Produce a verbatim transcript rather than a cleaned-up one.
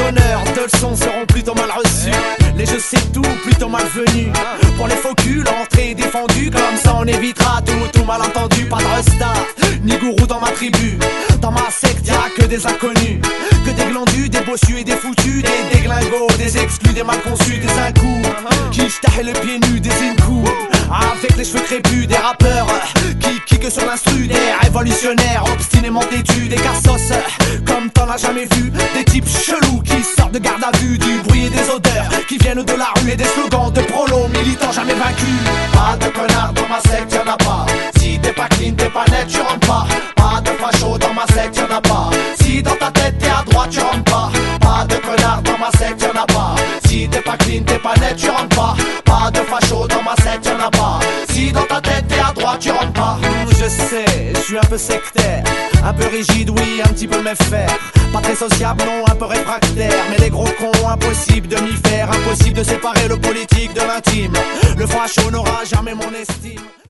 donneurs de leçons seront plutôt mal reçus. Les je sais tout, plutôt malvenus. Pour les faux culs, l'entrée est défendue. Comme ça on évitera tout, tout malentendu. Pas de resta, ni gourou dans ma tribu. Dans ma secte y'a que des inconnus, que des glandus, des bossus et des foutus. Des déglingos, des exclus, des mal conçus, des incous qui jetaient le pied nu, des incous avec les cheveux crépus, des rappeurs qui kickent sur l'instru, des révolutionnaires obstinément têtus, des cassos comme t'en as jamais vu, des types chelous qui sortent de garde à vue, du bruit et des odeurs qui viennent de la rue et des slogans de prolos militants jamais vaincus. Pas de connard dans ma secte, y'en a pas. Si t'es pas clean, t'es pas net, tu rentres pas. Pas de facho dans ma secte, y'en a pas. Si dans ta tête t'es à droite, tu rentres pas. Pas de connard dans ma secte, y'en a pas. Si t'es pas clean, t'es pas net, tu rentres pas. Pas de facho dans ma secte, y'en a pas. Si dans ta tête t'es à droite, tu rentres pas. Je sais, je suis un peu sectaire, un peu rigide, oui, un petit peu méfaire. Pas très sociable, non, un peu réfractaire. Mais les gros cons, impossible de m'y faire. Impossible de séparer le politique de l'intime. Le facho n'aura jamais mon estime.